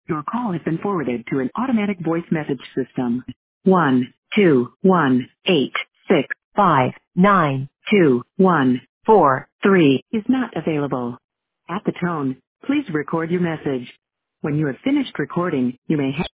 Your call has been forwarded to an automatic voice message system. 12186592143 is not available. At the tone, please record your message. When you have finished recording, you may hang